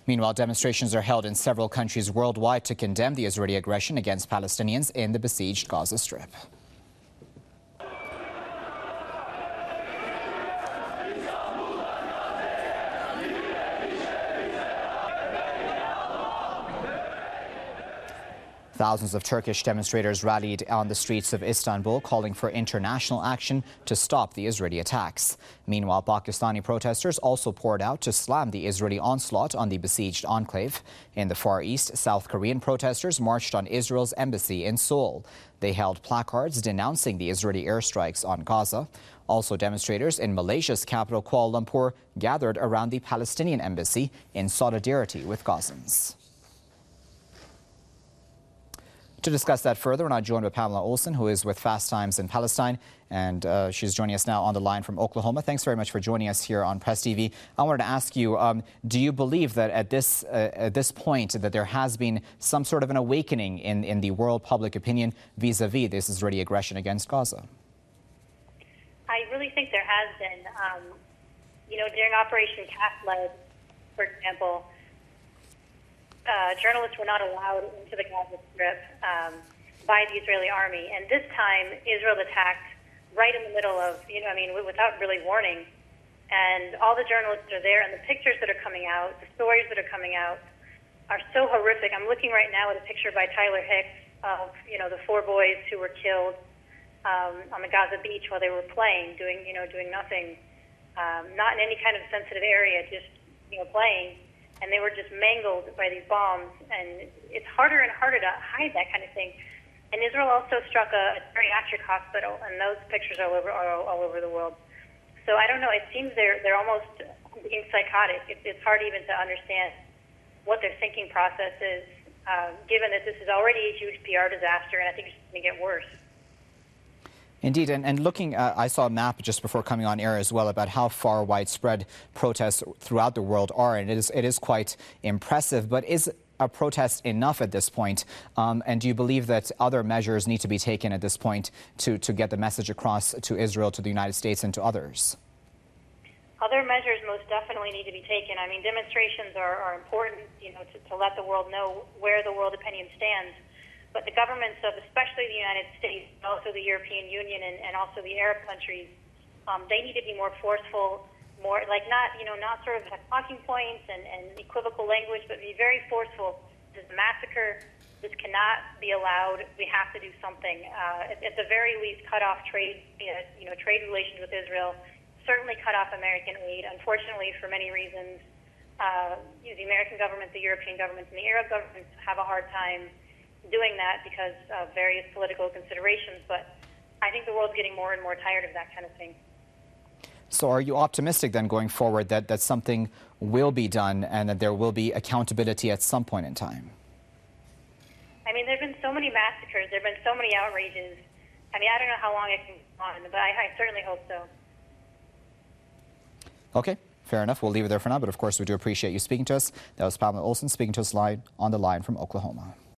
Meanwhile, demonstrations are held in several countries worldwide to condemn the Israeli aggression against Palestinians in the besieged Gaza Strip. Thousands of Turkish demonstrators rallied on the streets of Istanbul, calling for international action to stop the Israeli attacks. Meanwhile, Pakistani protesters also poured out to slam the Israeli onslaught on the besieged enclave. In the Far East, South Korean protesters marched on Israel's embassy in Seoul. They held placards denouncing the Israeli airstrikes on Gaza. Also, demonstrators in Malaysia's capital, Kuala Lumpur, gathered around the Palestinian embassy in solidarity with Gazans. To discuss that further, we're now joined by Pamela Olson, who is with Fast Times in Palestine, and she's joining us now on the line from Oklahoma. Thanks very much for joining us here on Press TV. I wanted to ask you, do you believe that at this point that there has been some sort of an awakening in the world public opinion vis-a-vis this Israeli aggression against Gaza? I really think there has been. During Operation Cast Lead, for example, journalists were not allowed into the Gaza Strip by the Israeli army. And this time, Israel attacked right in the middle of, without really warning. And all the journalists are there, and the pictures that are coming out, the stories that are coming out are so horrific. I'm looking right now at a picture by Tyler Hicks of, the 4 boys who were killed on the Gaza beach while they were playing, doing nothing, not in any kind of sensitive area, just, playing. And they were just mangled by these bombs, and it's harder and harder to hide that kind of thing. And Israel also struck a geriatric hospital, and those pictures are all over the world. So I don't know. It seems they're almost being psychotic. It's hard even to understand what their thinking process is, given that this is already a huge PR disaster, and I think it's going to get worse. Indeed, and looking, I saw a map just before coming on air as well about how far widespread protests throughout the world are, and it is quite impressive. But is a protest enough at this point? And do you believe that other measures need to be taken at this point to get the message across to Israel, to the United States, and to others? Other measures most definitely need to be taken. I mean, demonstrations are important, to let the world know where the world opinion stands. But the governments of especially the United States, also the European Union, and also the Arab countries, they need to be more forceful, more like not sort of have talking points and equivocal language, but be very forceful. This is a massacre. This cannot be allowed. We have to do something. At the very least, cut off trade relations with Israel. Certainly cut off American aid. Unfortunately, for many reasons, the American government, the European governments, and the Arab governments have a hard time doing that because of various political considerations, but I think the world's getting more and more tired of that kind of thing. So are you optimistic then going forward that something will be done and that there will be accountability at some point in time? I mean, there have been so many massacres, there have been so many outrages. I mean, I don't know how long it can go on, but I certainly hope so. Okay, fair enough. We'll leave it there for now, but of course we do appreciate you speaking to us. That was Pamela Olson speaking to us live on the line from Oklahoma.